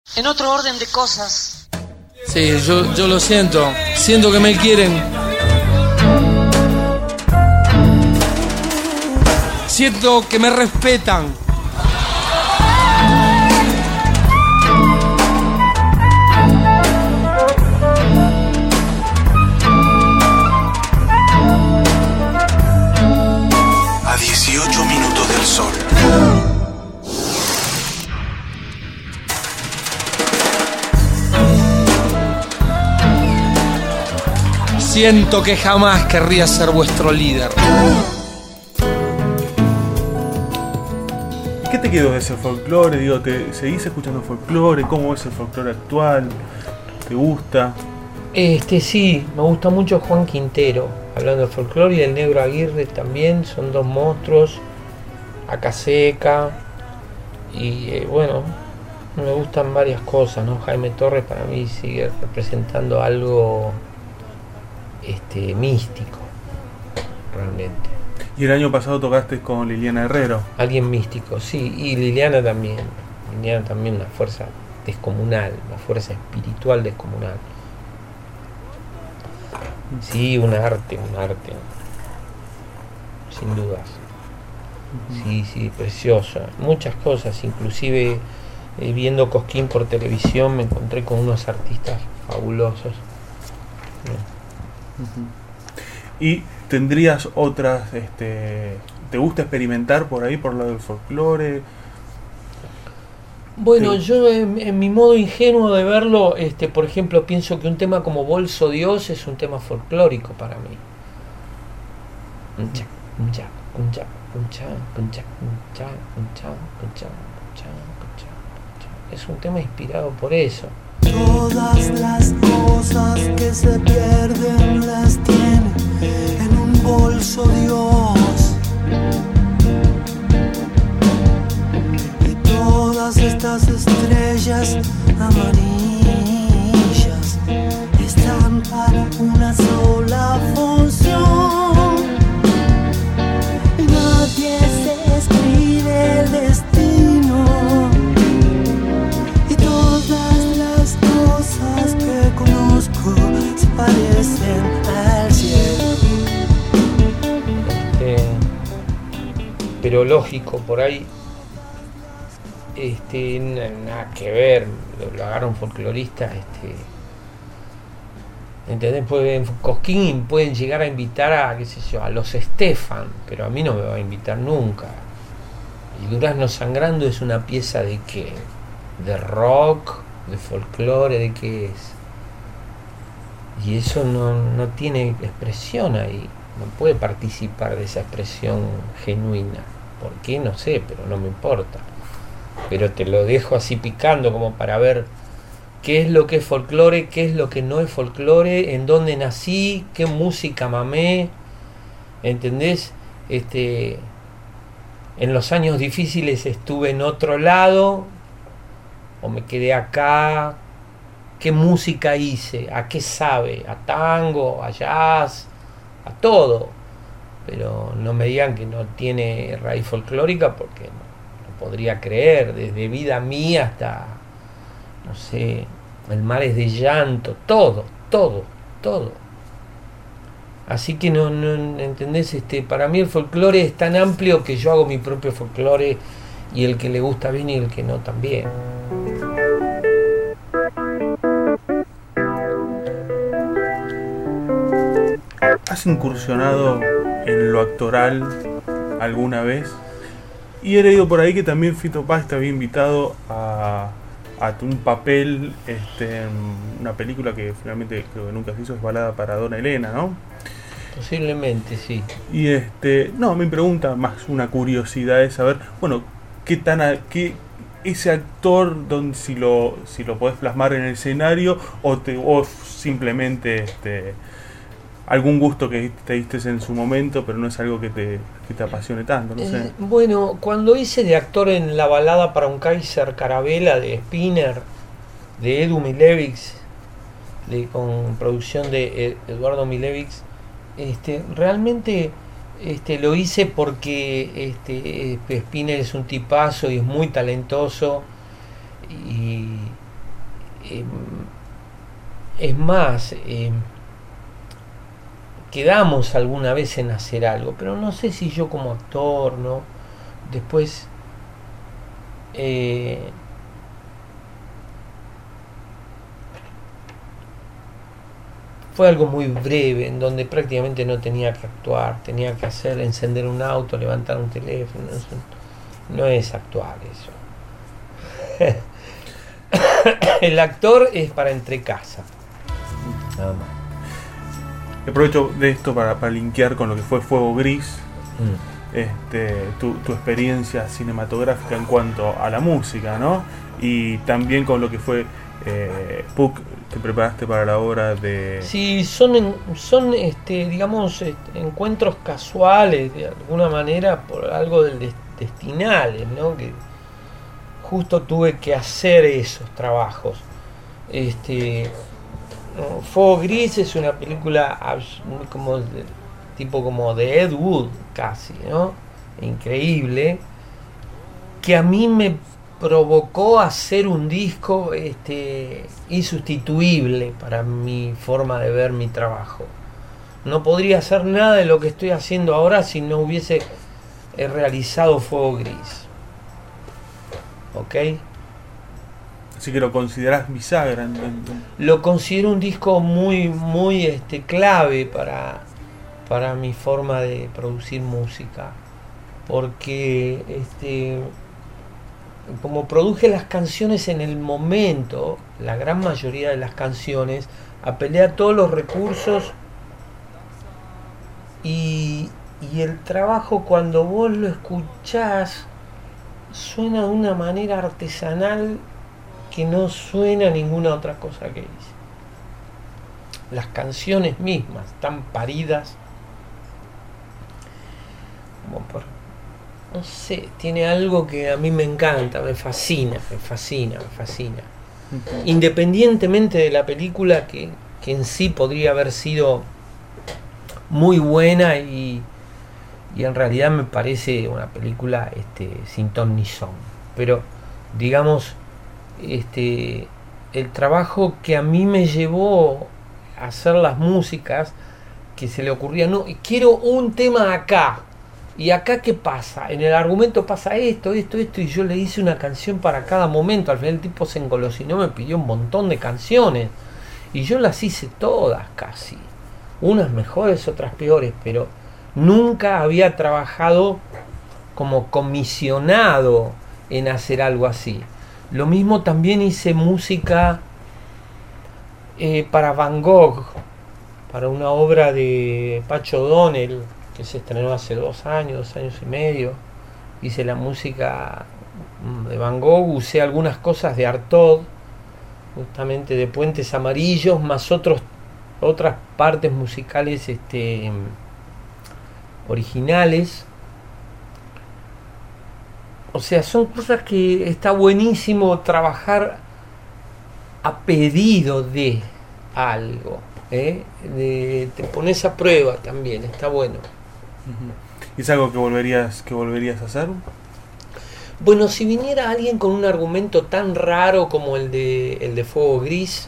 En otro orden de cosas. Sí, yo lo siento. Siento que me quieren. Siento que me respetan. A 18 minutos del sol. Siento que jamás querría ser vuestro líder. ¿Qué te quedó de ese folclore? Digo, ¿seguís escuchando folclore? ¿Cómo es el folclore actual? ¿Te gusta? Sí, me gusta mucho Juan Quintero, hablando de folclore, y el Negro Aguirre también, son dos monstruos. Acaseca, y bueno, me gustan varias cosas, ¿no? Jaime Torres para mí sigue representando algo místico, realmente. Y el año pasado tocaste con Liliana Herrero. Alguien místico, sí, y Liliana también. Liliana también, una fuerza descomunal, una fuerza espiritual descomunal. Sí, un arte, sin dudas. Sí, preciosa. Muchas cosas, inclusive viendo Cosquín por televisión me encontré con unos artistas fabulosos. ¿Y tendrías otras, te gusta experimentar por ahí, por lo del folclore? Bueno, yo en mi modo ingenuo de verlo, por ejemplo, pienso que un tema como Bolso Dios es un tema folclórico para mí. Es un tema inspirado por eso. Todas las cosas que se pierden las tiene en un bolso Dios. Y todas estas estrellas amarillas están para una sola función. Y nadie se escribe el destino. Y todas las cosas que conozco se parecen al cielo. Pero lógico, por ahí nada que ver, lo agarra un folclorista, ¿entendés? En Cosquín pueden llegar a invitar a, qué sé yo, a los Estefan, pero a mí no me va a invitar nunca. Y Durazno Sangrando es una pieza de qué, de rock, de folclore, de qué es. Y eso no tiene expresión ahí, no puede participar de esa expresión genuina. ¿Por qué? No sé, pero no me importa. Pero te lo dejo así picando como para ver qué es lo que es folclore, qué es lo que no es folclore, en dónde nací, qué música mamé, ¿entendés? En los años difíciles estuve en otro lado o me quedé acá, qué música hice, a qué sabe, a tango, a jazz, a todo, pero no me digan que no tiene raíz folclórica porque no podría creer, desde Vida Mía hasta, no sé, El Mar es de Llanto, todo. Así que no ¿entendés? Para mí el folclore es tan amplio que yo hago mi propio folclore y el que le gusta bien y el que no también. ¿Has incursionado en lo actoral alguna vez? Y he leído por ahí que también Fito Páez te había invitado a un papel en una película que finalmente creo que nunca se hizo, es Balada para Dona Elena, ¿no? Posiblemente, sí. Y no, mi pregunta, más una curiosidad, es saber, bueno, qué ese actor, si lo podés plasmar en el escenario o simplemente algún gusto que te diste en su momento, pero no es algo que te apasione tanto, no sé. Bueno, cuando hice de actor en La Balada para un Kaiser Carabela de Spinner, de Edu Milevich, con producción de Eduardo Milevich, realmente lo hice porque Spinner es un tipazo y es muy talentoso es más, quedamos alguna vez en hacer algo, pero no sé si yo como actor, ¿no? Después fue algo muy breve, en donde prácticamente no tenía que actuar, tenía que encender un auto, levantar un teléfono, no es actuar eso. El actor es para entre casa, nada más. Aprovecho de esto para linkear con lo que fue Fuego Gris, tu experiencia cinematográfica en cuanto a la música, ¿no? Y también con lo que fue Puck, que preparaste para la obra de... Sí, son digamos, encuentros casuales, de alguna manera, por algo del destinales, ¿no? Que justo tuve que hacer esos trabajos. Fuego Gris es una película muy como de Ed Wood, casi, ¿no? Increíble, que a mí me provocó hacer un disco insustituible para mi forma de ver mi trabajo. No podría hacer nada de lo que estoy haciendo ahora si no hubiese realizado Fuego Gris. ¿Ok? Así que lo considerás bisagra. Lo considero un disco muy clave para mi forma de producir música, porque como produje las canciones en el momento, la gran mayoría de las canciones, apelé a todos los recursos, y el trabajo, cuando vos lo escuchás, suena de una manera artesanal que no suena a ninguna otra cosa que hice. Las canciones mismas están paridas como por, no sé, tiene algo que a mí me encanta, me fascina. Independientemente de la película, que en sí podría haber sido muy buena, y en realidad me parece una película sin ton ni son, pero digamos, el trabajo que a mí me llevó a hacer las músicas, que se le ocurría, no, quiero un tema acá, y acá qué pasa, en el argumento pasa esto, y yo le hice una canción para cada momento. Al final el tipo se engolosinó, me pidió un montón de canciones, y yo las hice todas casi, unas mejores, otras peores, pero nunca había trabajado como comisionado en hacer algo así. Lo mismo también hice música para Van Gogh, para una obra de Pacho O'Donnell que se estrenó hace 2 años y medio. Hice la música de Van Gogh, usé algunas cosas de Artaud, justamente de Puentes Amarillos, más otras partes musicales originales. O sea, son cosas que está buenísimo trabajar a pedido de algo, te pones a prueba también, está bueno. ¿Es algo que volverías a hacer? Bueno, si viniera alguien con un argumento tan raro como el de Fuego Gris,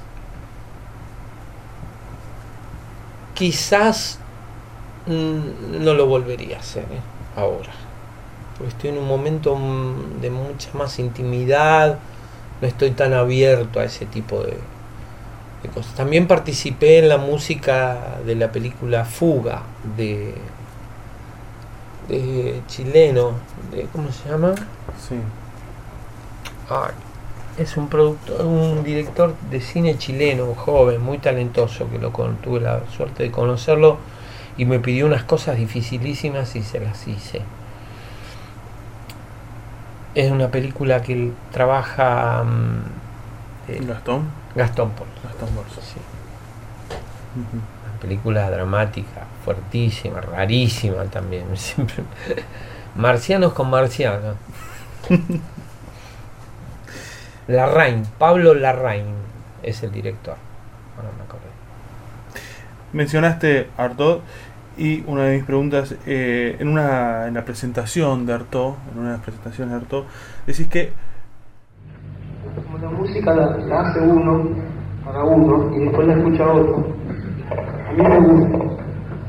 quizás no lo volvería a hacer ahora. Porque estoy en un momento de mucha más intimidad, no estoy tan abierto a ese tipo de cosas. También participé en la música de la película Fuga, de chileno, ¿cómo se llama? Sí. Es un director de cine chileno, joven, muy talentoso, que tuve la suerte de conocerlo, y me pidió unas cosas dificilísimas y se las hice. Es una película que trabaja Gastón Pauls. Sí. Una película dramática, fuertísima, rarísima también. Siempre marcianos con marcianos. Larraín, Pablo Larraín es el director. Ahora me acordé. Mencionaste Artaud, y una de mis preguntas, en la presentación de Artaud, decís que La música la hace uno para uno y después la escucha otro. A mí me gusta.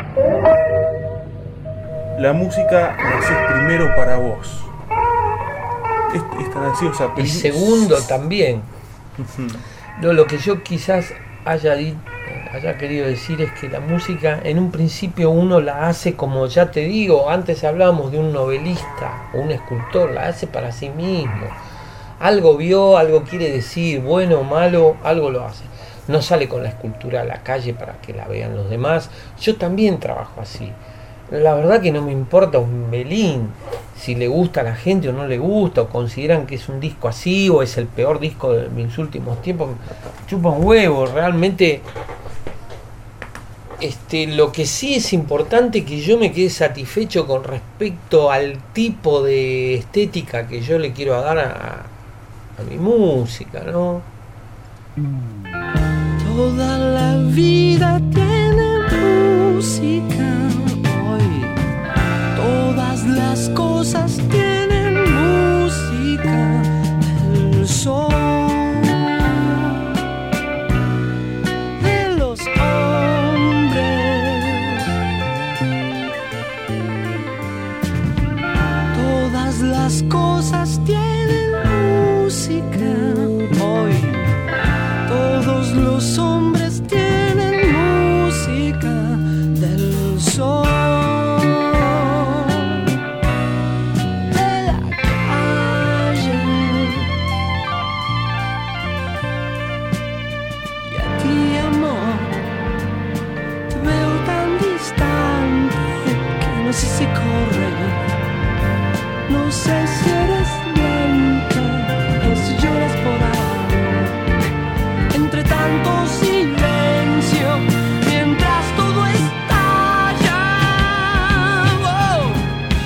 La música la haces primero para vos. Es tan así, o sea, Y segundo también. No, lo que yo quizás haya querido decir es que la música en un principio uno la hace, como ya te digo, antes hablábamos de un novelista o un escultor, la hace para sí mismo. Algo vio, algo quiere decir, bueno o malo, algo lo hace. No sale con la escultura a la calle para que la vean los demás. Yo también trabajo así. La verdad que no me importa un melín si le gusta a la gente o no le gusta, o consideran que es un disco así o es el peor disco de mis últimos tiempos. Chupa un huevo, realmente. Lo que sí es importante es que yo me quede satisfecho con respecto al tipo de estética que yo le quiero dar a mi música, ¿no? Toda la vida tiene música hoy. Todas las cosas tienen música. El sol de los hombres. Todas las cosas tienen música hoy. Todos los hombres tienen música del sol, de la calle. Y a ti, amor, te veo tan distante que no sé si correr, no sé si eres lenta o si lloras por ahí. Entre tanto silencio, mientras todo estalla. Oh.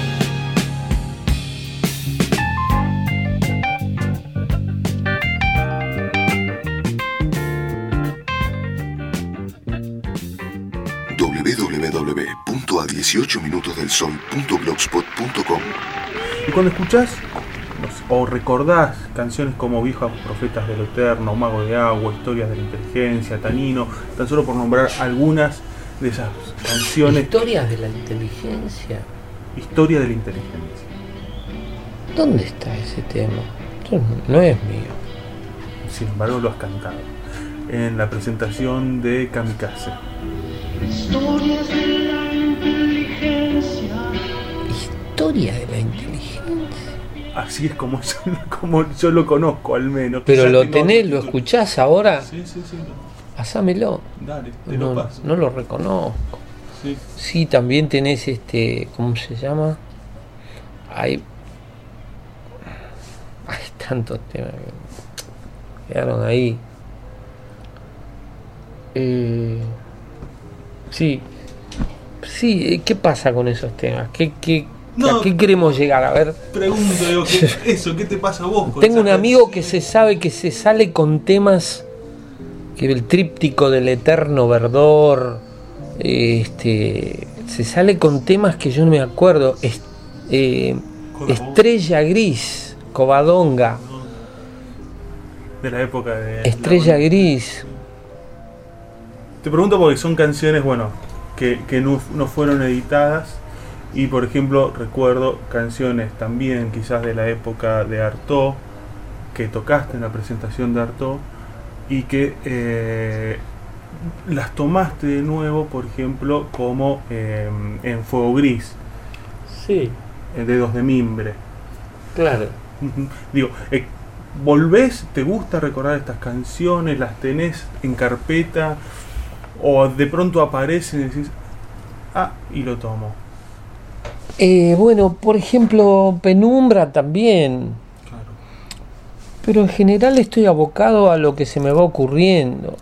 www.a18minutosdelsol.blogspot.com. Y cuando escuchás o recordás canciones como Viejos Profetas del Eterno, Mago de Agua, Historias de la Inteligencia, Tanino, tan solo por nombrar algunas de esas canciones. Historias de la inteligencia. Historia de la Inteligencia. ¿Dónde está ese tema? Esto no es mío. Sin embargo, lo has cantado en la presentación de Kamikaze. Historias de la inteligencia. Historia de la inteligencia. Así es como yo lo conozco, al menos. Pero Quizás lo tengo tenés, otro lo título. escuchás ahora. Sí. Pasámelo. Dale, te lo paso. No lo reconozco. Sí. Sí, también tenés ¿cómo se llama? Hay tantos temas que quedaron ahí. Sí, ¿qué pasa con esos temas? ¿A qué queremos llegar? A ver. Pregunto, digo, ¿qué te pasa a vos? Tengo un amigo que se sale con temas que el tríptico del eterno verdor, se sale con temas que yo no me acuerdo. Estrella Gris, Covadonga. De la época de Estrella Gris. Te pregunto porque son canciones, bueno, que no fueron editadas. Y por ejemplo, recuerdo canciones también quizás de la época de Artaud, que tocaste en la presentación de Artaud, y que las tomaste de nuevo, por ejemplo, como en Fuego Gris. Sí. Dedos de Mimbre. Claro. Digo, ¿volvés? ¿Te gusta recordar estas canciones? ¿Las tenés en carpeta? ¿O de pronto aparecen y decís, y lo tomo? Bueno, por ejemplo, Penumbra también. Claro. Pero en general estoy abocado a lo que se me va ocurriendo.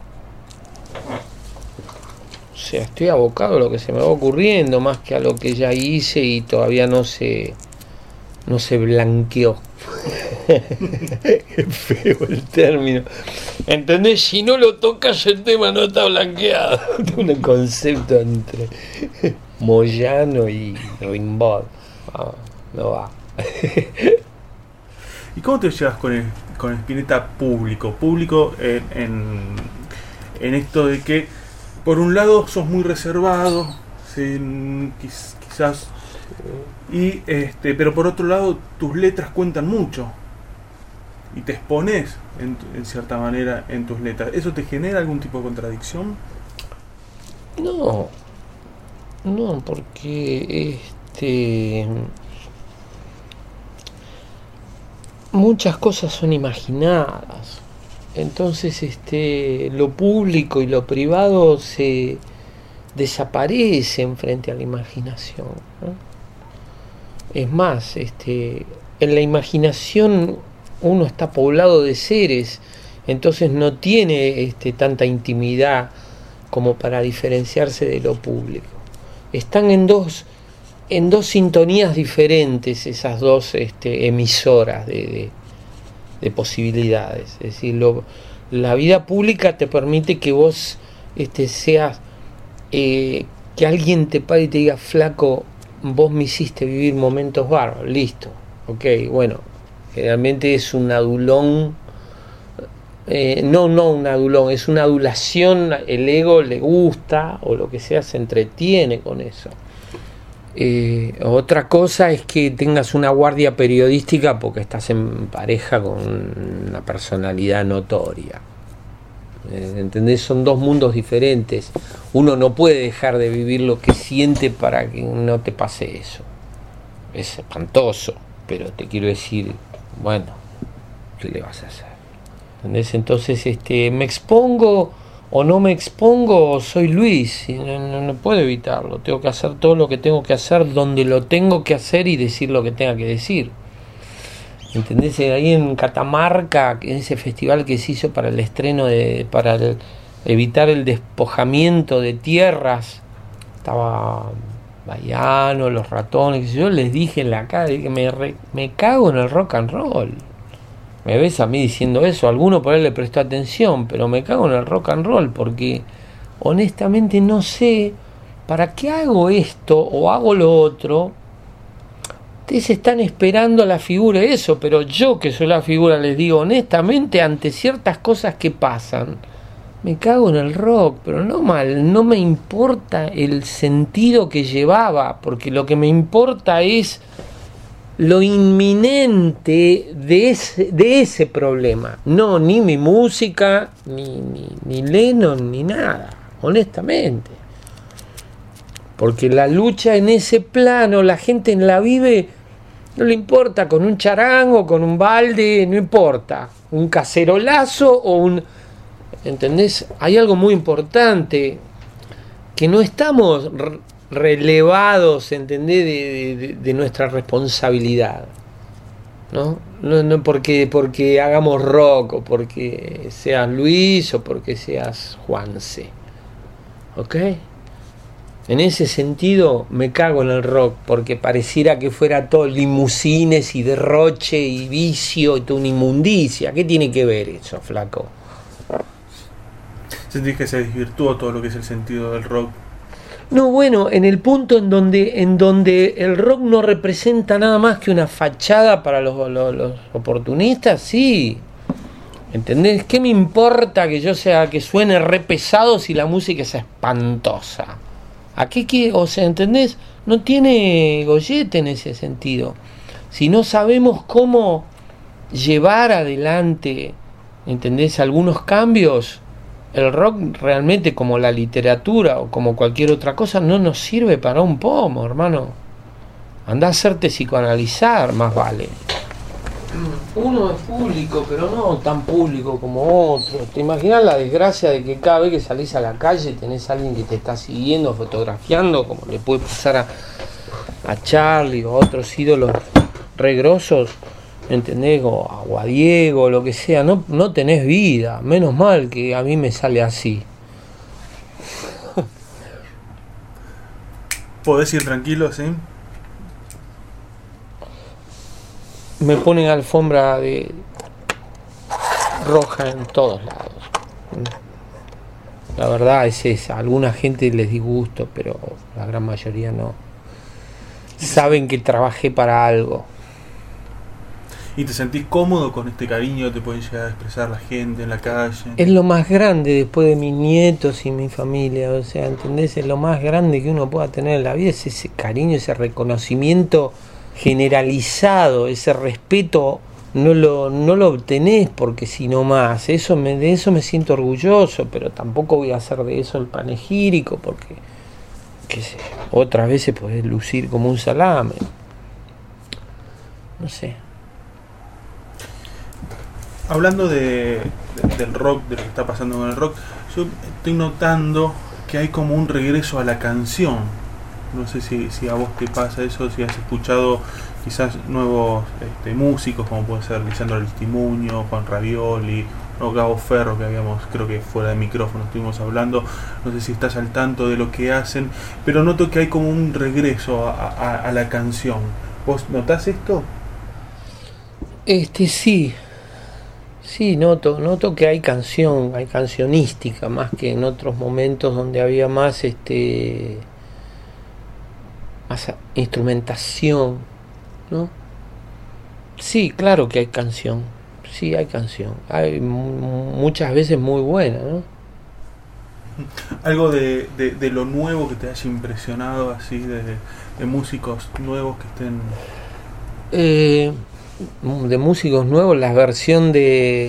O sea, estoy abocado a lo que se me va ocurriendo más que a lo que ya hice y todavía no se blanqueó. Qué feo el término. ¿Entendés? Si no lo tocas el tema no está blanqueado. Un concepto entre Moyano y Rimbaud. No va. ¿Y cómo te llevas con Spinetta público en esto de que por un lado sos muy reservado, quizás, y pero por otro lado tus letras cuentan mucho y te expones en cierta manera en tus letras. ¿Eso te genera algún tipo de contradicción? No, porque muchas cosas son imaginadas. Entonces lo público y lo privado se desaparecen frente a la imaginación, ¿no? Es más, en la imaginación uno está poblado de seres, entonces no tiene tanta intimidad como para diferenciarse de lo público. Están en dos sintonías diferentes esas dos emisoras de posibilidades. Es decir, la vida pública te permite que vos seas, que alguien te pare y te diga: flaco, vos me hiciste vivir momentos bárbaros, listo, ok, bueno, generalmente es un adulón, no un adulón, es una adulación, el ego le gusta o lo que sea, se entretiene con eso. Otra cosa es que tengas una guardia periodística porque estás en pareja con una personalidad notoria. ¿Entendés? Son dos mundos diferentes. Uno no puede dejar de vivir lo que siente para que no te pase eso. Es espantoso, pero te quiero decir, bueno, ¿qué le vas a hacer? ¿Entendés? Entonces, me expongo o no me expongo, soy Luis, y no puedo evitarlo. Tengo que hacer todo lo que tengo que hacer donde lo tengo que hacer y decir lo que tenga que decir. ¿Entendés? Ahí en Catamarca, en ese festival que se hizo para el estreno, evitar el despojamiento de tierras, estaba Baiano, Los Ratones, yo les dije en la cara, que me cago en el rock and roll. Me ves a mí diciendo eso, alguno por ahí le prestó atención, pero me cago en el rock and roll porque honestamente no sé para qué hago esto o hago lo otro. Ustedes están esperando la figura de eso, pero yo que soy la figura les digo honestamente, ante ciertas cosas que pasan, me cago en el rock, pero no mal, no me importa el sentido que llevaba, porque lo que me importa es lo inminente de ese problema, no ni mi música, ni Lennon, ni nada, honestamente. Porque la lucha en ese plano, la gente la vive, no le importa, con un charango, con un balde, no importa, un cacerolazo o un... ¿Entendés? Hay algo muy importante, que no estamos relevados, ¿entendés? De nuestra responsabilidad, ¿no? No porque hagamos rock, o porque seas Luis, o porque seas Juanse, ¿ok? En ese sentido me cago en el rock, porque pareciera que fuera todo limusines y derroche y vicio y toda una inmundicia. ¿Qué tiene que ver eso, flaco? ¿Sentís que se desvirtuó todo lo que es el sentido del rock? No, bueno, en el punto en donde el rock no representa nada más que una fachada para los oportunistas, sí. ¿Entendés? ¿Qué me importa que que suene re pesado si la música es espantosa? ¿A qué? O sea, ¿entendés? No tiene gollete en ese sentido. Si no sabemos cómo llevar adelante, ¿entendés? Algunos cambios, el rock realmente, como la literatura o como cualquier otra cosa, no nos sirve para un pomo, hermano. Andá a hacerte psicoanalizar, más vale. Uno es público, pero no tan público como otro. ¿Te imaginas la desgracia de que cada vez que salís a la calle tenés a alguien que te está siguiendo, fotografiando, como le puede pasar a Charlie o a otros ídolos regrosos, ¿entendés? O a Diego, o lo que sea. No tenés vida. Menos mal que a mí me sale así. ¿Podés ir tranquilo, sí? Me ponen alfombra roja en todos lados. La verdad es esa. A alguna gente les disgusto, pero la gran mayoría no. Saben que trabajé para algo. ¿Y te sentís cómodo con este cariño que te puede llegar a expresar la gente en la calle? Es lo más grande después de mis nietos y mi familia, o sea, ¿entendés? Es lo más grande que uno pueda tener en la vida, es ese cariño, ese reconocimiento generalizado, ese respeto. No lo obtenés porque si no más, de eso me siento orgulloso, pero tampoco voy a hacer de eso el panegírico porque, qué sé, otras veces podés lucir como un salame. No sé. Hablando del rock, de lo que está pasando con el rock, yo estoy notando que hay como un regreso a la canción. No sé si a vos te pasa eso, si has escuchado quizás nuevos músicos, como puede ser Lisandro Aristimuño, Juan Ravioli, o Gabo Ferro, que habíamos, creo que fuera de micrófono estuvimos hablando. No sé si estás al tanto de lo que hacen, pero noto que hay como un regreso a la canción. ¿Vos notás esto? Sí, noto que hay cancionística, más que en otros momentos donde había más más instrumentación, ¿no? Sí, claro que hay canción. Sí, hay canción. Hay muchas veces muy buena, ¿no? Algo de lo nuevo que te haya impresionado, así, de músicos nuevos que estén... de músicos nuevos, la versión de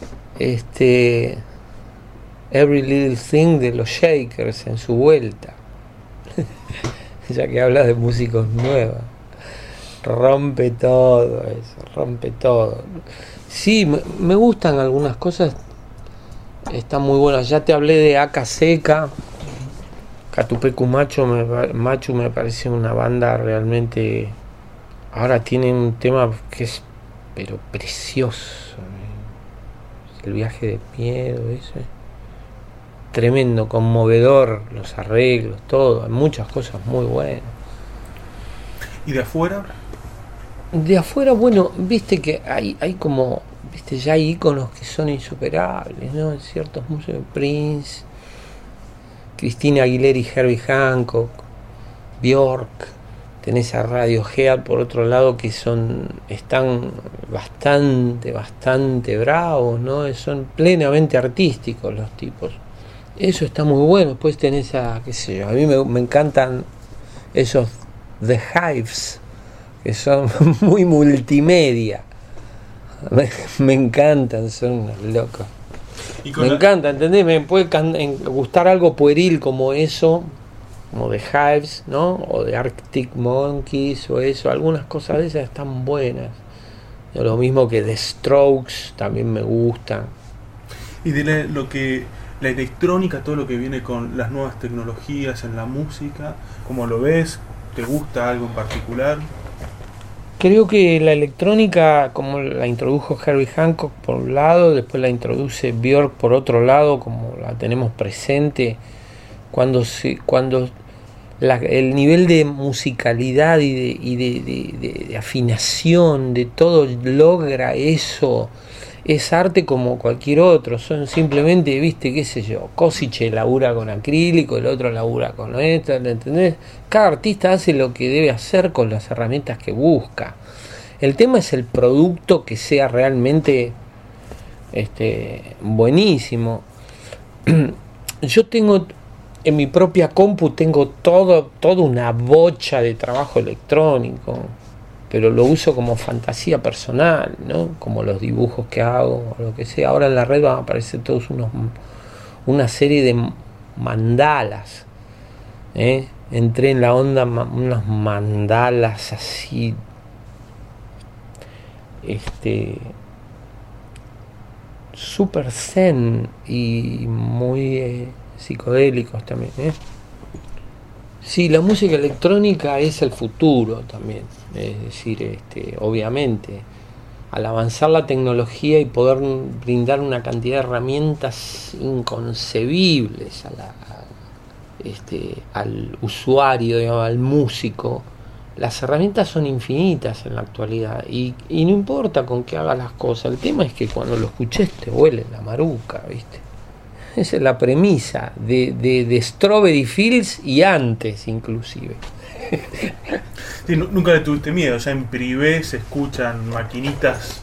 Every Little Thing de los Shakers en su vuelta. Ya que hablas de músicos nuevos, rompe todo eso, rompe todo. Sí, me gustan algunas cosas, están muy buenas. Ya te hablé de Aca Seca, Catupecu Machu me parece una banda realmente. Ahora tiene un tema que es pero precioso, el viaje de miedo ese. Tremendo, conmovedor, los arreglos, todo, hay muchas cosas muy buenas. ¿Y de afuera? De afuera, bueno, viste que hay como, viste, ya hay íconos que son insuperables, ¿no? Ciertos músicos, Prince, Christina Aguilera y Herbie Hancock, Björk, tenés a Radiohead por otro lado que están bastante bravos, ¿no? Son plenamente artísticos los tipos. Eso está muy bueno. Después tenés qué sé yo, a mí me encantan esos The Hives, que son muy multimedia. Me encantan, son unos locos. Me encanta, ¿entendés? Me puede gustar algo pueril como eso, como The Hives, ¿no? O de Arctic Monkeys o eso. Algunas cosas de esas están buenas. Lo mismo que The Strokes, también me gustan. Y dile la electrónica, todo lo que viene con las nuevas tecnologías en la música, ¿cómo lo ves? ¿Te gusta algo en particular? Creo que la electrónica, como la introdujo Herbie Hancock por un lado, después la introduce Björk por otro lado, como la tenemos presente, cuando el nivel de musicalidad y de afinación, de todo logra eso. Es arte como cualquier otro, son simplemente, viste, qué sé yo, Kosice labura con acrílico, el otro labura con esto, ¿entendés? Cada artista hace lo que debe hacer con las herramientas que busca. El tema es el producto que sea realmente buenísimo. Yo tengo en mi propia compu toda una bocha de trabajo electrónico, pero lo uso como fantasía personal, ¿no? Como los dibujos que hago o lo que sea. Ahora en la red van a aparecer todos una serie de mandalas, entré en la onda unos mandalas así super zen y muy psicodélicos también, Sí, la música electrónica es el futuro también, es decir, obviamente, al avanzar la tecnología y poder brindar una cantidad de herramientas inconcebibles al usuario, digamos, al músico, las herramientas son infinitas en la actualidad y no importa con qué hagas las cosas, el tema es que cuando lo escuches te huele la maruca, ¿viste? Esa es la premisa de Strawberry Fields y antes inclusive. Sí, nunca le tuviste miedo, ya en privé se escuchan maquinitas.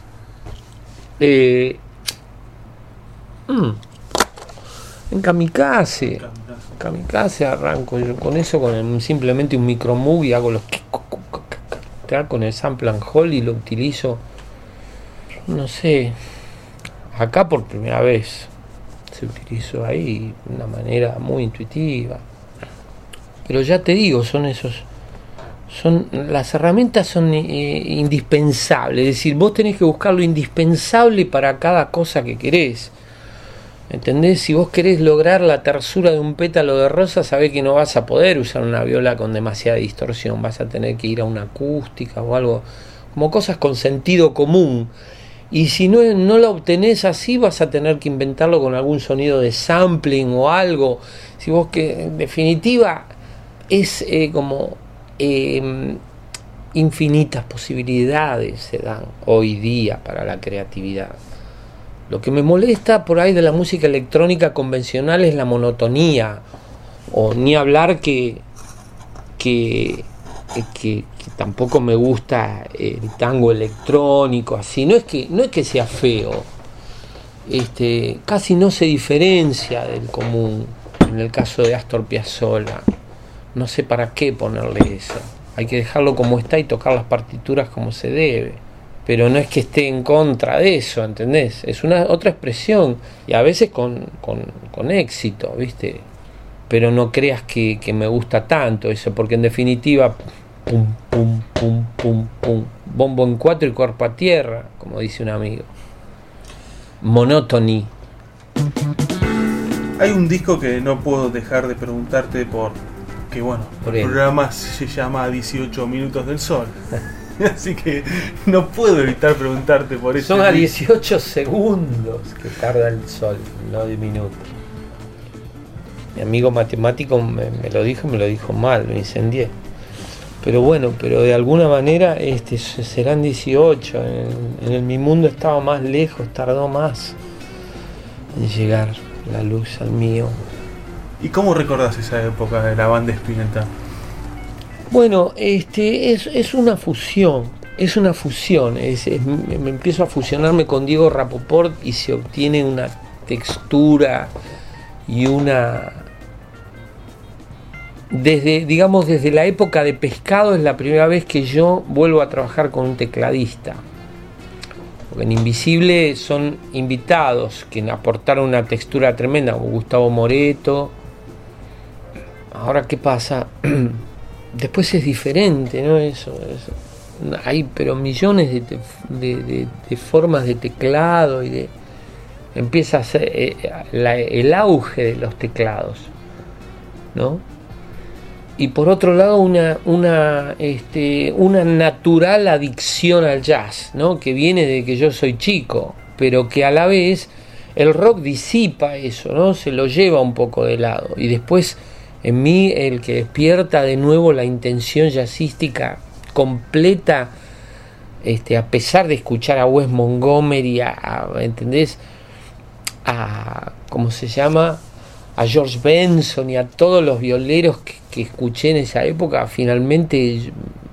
En Kamikaze arranco yo con eso, simplemente un micromoog y hago los con el sample and hold y lo utilizo, no sé, acá por primera vez se utilizó ahí de una manera muy intuitiva, pero ya te digo, las herramientas son indispensables, es decir, vos tenés que buscar lo indispensable para cada cosa que querés. ¿Entendés? Si vos querés lograr la tersura de un pétalo de rosa, sabés que no vas a poder usar una viola con demasiada distorsión, vas a tener que ir a una acústica o algo, como cosas con sentido común. Y si no la obtenés así, vas a tener que inventarlo con algún sonido de sampling o algo. Si vos que en definitiva es infinitas posibilidades se dan hoy día para la creatividad. Lo que me molesta por ahí de la música electrónica convencional es la monotonía, o ni hablar que tampoco me gusta el tango electrónico, así. No es que sea feo, casi no se diferencia del común. En el caso de Astor Piazzolla, no sé para qué ponerle eso. Hay que dejarlo como está y tocar las partituras como se debe. Pero no es que esté en contra de eso, ¿entendés? Es una otra expresión, y a veces con éxito, ¿viste? Pero no creas que me gusta tanto eso, porque en definitiva, pum, pum, pum, pum, pum, bombo en 4 y cuerpo a tierra, como dice un amigo. Monotony. Hay un disco que no puedo dejar de preguntarte porque, bueno, el programa se llama 18 Minutos del Sol. Así que no puedo evitar preguntarte por eso. Son a 18 segundos que tarda el sol, no de minutos. Mi amigo matemático me lo dijo mal, lo incendié. Pero bueno, de alguna manera serán 18. En mi mundo estaba más lejos, tardó más en llegar la luz al mío. ¿Y cómo recordás esa época de la banda Spinetta? Bueno, es una fusión, me empiezo a fusionarme con Diego Rapoport y se obtiene una textura y desde la época de Pescado es la primera vez que yo vuelvo a trabajar con un tecladista. Porque en Invisible son invitados que aportaron una textura tremenda, como Gustavo Moreto. Ahora, ¿qué pasa? Después es diferente, ¿no? Hay pero millones de formas de teclado y empieza a ser el auge de los teclados, ¿no? Y por otro lado una natural adicción al jazz, ¿no? Que viene de que yo soy chico, pero que a la vez el rock disipa eso, ¿no? Se lo lleva un poco de lado, y después en mí el que despierta de nuevo la intención jazzística completa, a pesar de escuchar a Wes Montgomery, ¿entendés? ¿Cómo se llama? A George Benson y a todos los violeros que escuché en esa época, finalmente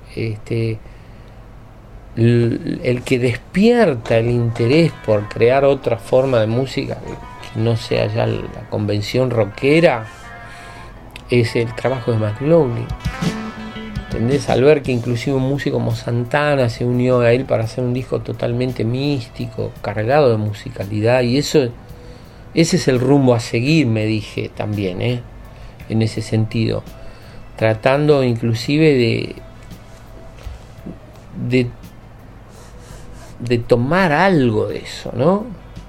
el que despierta el interés por crear otra forma de música que no sea ya la convención rockera es el trabajo de McLaughlin. ¿Entendés? Al ver que inclusive un músico como Santana se unió a él para hacer un disco totalmente místico, cargado de musicalidad, y ese es el rumbo a seguir, me dije también, en ese sentido, tratando inclusive de tomar algo de eso, ¿no?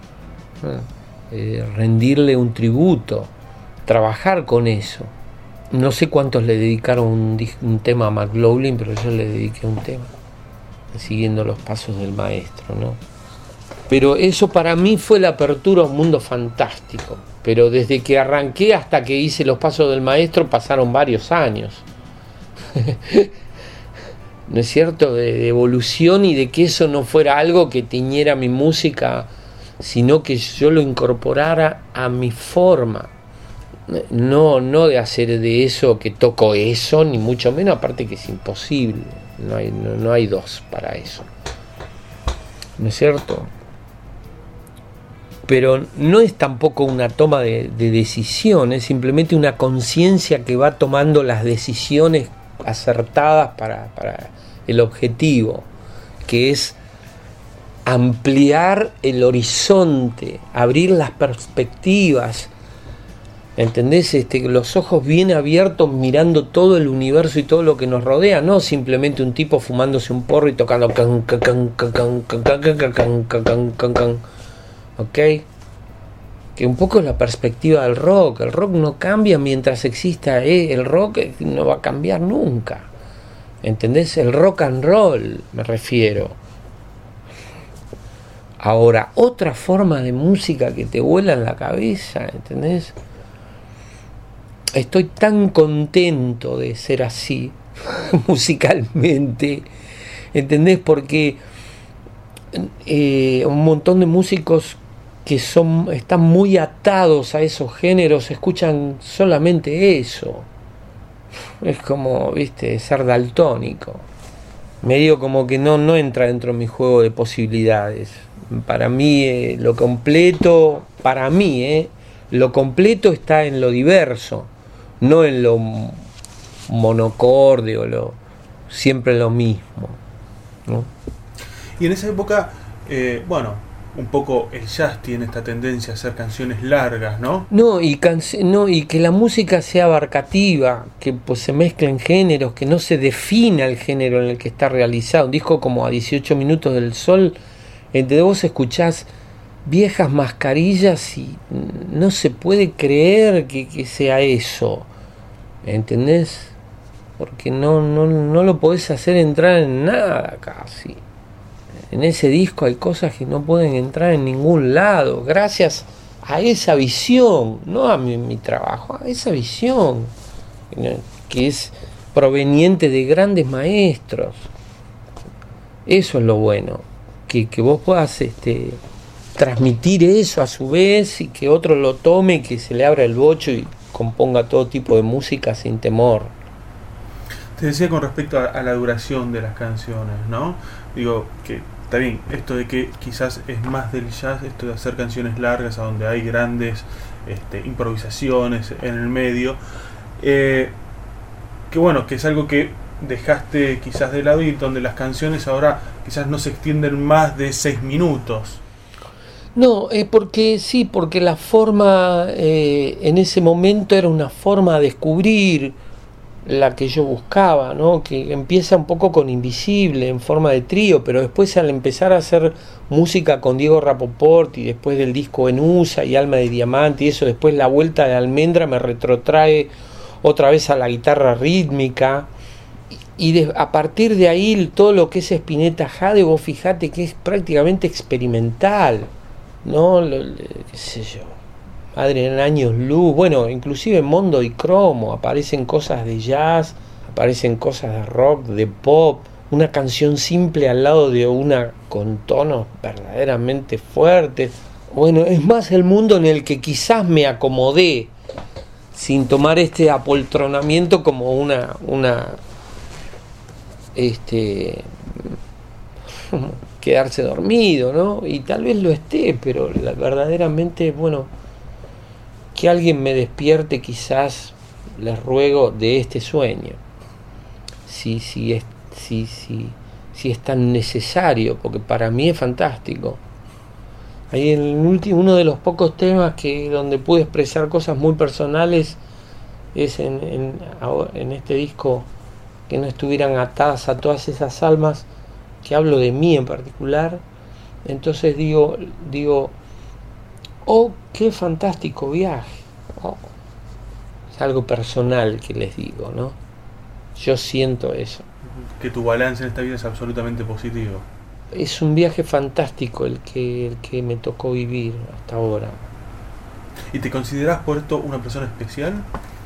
Rendirle un tributo, trabajar con eso. No sé cuántos le dedicaron un tema a McLaughlin, pero yo le dediqué un tema, siguiendo los pasos del maestro, ¿no? Pero eso para mí fue la apertura a un mundo fantástico. Pero desde que arranqué hasta que hice los pasos del maestro pasaron varios años. ¿No es cierto? De evolución, y de que eso no fuera algo que tiñera mi música, sino que yo lo incorporara a mi forma. No de hacer de eso que toco eso, ni mucho menos, aparte que es imposible. no hay dos para eso, ¿no es cierto? Pero no es tampoco una toma de decisión, es simplemente una conciencia que va tomando las decisiones acertadas para el objetivo, que es ampliar el horizonte, abrir las perspectivas, ¿entendés? Los ojos bien abiertos mirando todo el universo y todo lo que nos rodea, no simplemente un tipo fumándose un porro y tocando ¿ok? Que un poco es la perspectiva del rock. El rock no cambia mientras exista, el rock no va a cambiar nunca, ¿entendés? El rock and roll me refiero. Ahora, otra forma de música que te vuela en la cabeza, ¿entendés? Estoy tan contento de ser así musicalmente, ¿entendés? Porque un montón de músicos que están muy atados a esos géneros escuchan solamente eso. Es como, viste, ser daltónico. Medio como que no entra dentro de mi juego de posibilidades. Para mí lo completo está en lo diverso, no en lo monocorde o siempre lo mismo, ¿no? Y en esa época, un poco el jazz tiene esta tendencia a hacer canciones largas, ¿no? Y que la música sea abarcativa, que pues se mezclen géneros, que no se defina el género en el que está realizado. Un disco como A 18 minutos del sol, entre vos escuchás Viejas mascarillas y no se puede creer que sea eso, ¿entendés? Porque no lo podés hacer entrar en nada casi. En ese disco hay cosas que no pueden entrar en ningún lado, gracias a esa visión, no a mi trabajo, a esa visión que es proveniente de grandes maestros. Eso es lo bueno, que vos puedas transmitir eso a su vez y que otro lo tome, que se le abra el bocho y componga todo tipo de música sin temor. Te decía con respecto a la duración de las canciones, ¿no? Digo que está bien, esto de que quizás es más del jazz, esto de hacer canciones largas a donde hay grandes improvisaciones en el medio, que es algo que dejaste quizás de lado y donde las canciones ahora quizás no se extienden más de 6 minutos. No, porque la forma en ese momento era una forma de descubrir la que yo buscaba, ¿no? Que empieza un poco con Invisible en forma de trío, pero después al empezar a hacer música con Diego Rapoport y después del disco Venusa y Alma de Diamante y eso, después la vuelta de Almendra me retrotrae otra vez a la guitarra rítmica y a partir de ahí todo lo que es Spinetta Jade, vos fijate que es prácticamente experimental, ¿no? Qué sé yo, Madre en años luz, inclusive en Mondo y Cromo aparecen cosas de jazz, aparecen cosas de rock, de pop, una canción simple al lado de una con tonos verdaderamente fuertes. Es más el mundo en el que quizás me acomodé sin tomar este apoltronamiento como una quedarse dormido, ¿no? Y tal vez lo esté, pero verdaderamente, que alguien me despierte, quizás les ruego, de este sueño, si es tan necesario, porque para mí es fantástico. Ahí uno de los pocos temas donde pude expresar cosas muy personales es en este disco, que no estuvieran atadas a todas esas almas, que hablo de mí en particular. Entonces digo, qué fantástico viaje. Es algo personal que les digo, ¿no? Yo siento eso. Que tu balance en esta vida es absolutamente positivo. Es un viaje fantástico el que me tocó vivir hasta ahora. ¿Y te considerás por esto una persona especial?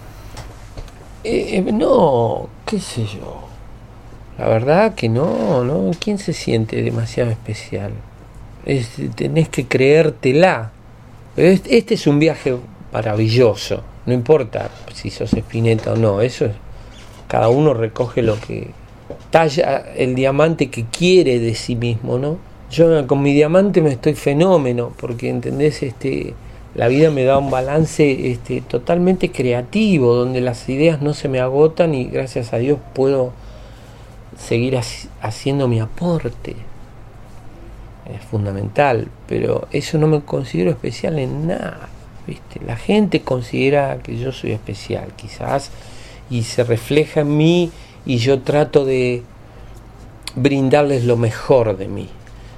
No, qué sé yo. La verdad que no. ¿Quién se siente demasiado especial? Tenés que creértela. Este es un viaje maravilloso. No importa si sos Spinetta o no. Eso es, cada uno recoge lo que talla el diamante que quiere de sí mismo, ¿no? Yo con mi diamante me estoy fenómeno, porque ¿entendés? La vida me da un balance totalmente creativo, donde las ideas no se me agotan y gracias a Dios puedo seguir haciendo mi aporte. Es fundamental, pero eso no me considero especial en nada, ¿viste? La gente considera que yo soy especial, quizás, y se refleja en mí, y yo trato de brindarles lo mejor de mí.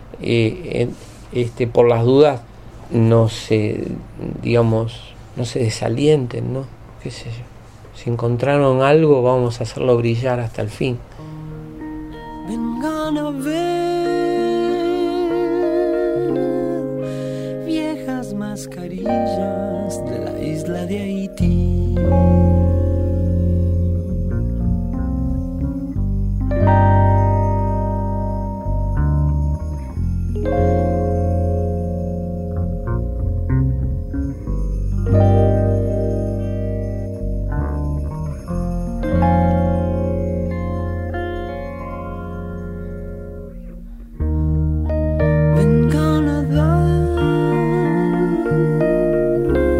Por las dudas no se desalienten, ¿no? Qué sé yo, si encontraron algo, vamos a hacerlo brillar hasta el fin. Vengan a ver viejas mascarillas de la isla de Haití. Vengan a dar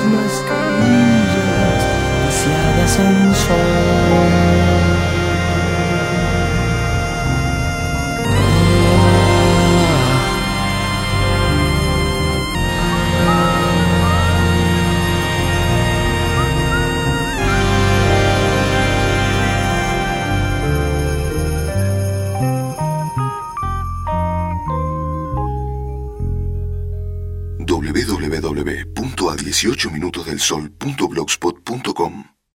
mascarillas viciadas en sol. www.a18minutosdelsol.blogspot.com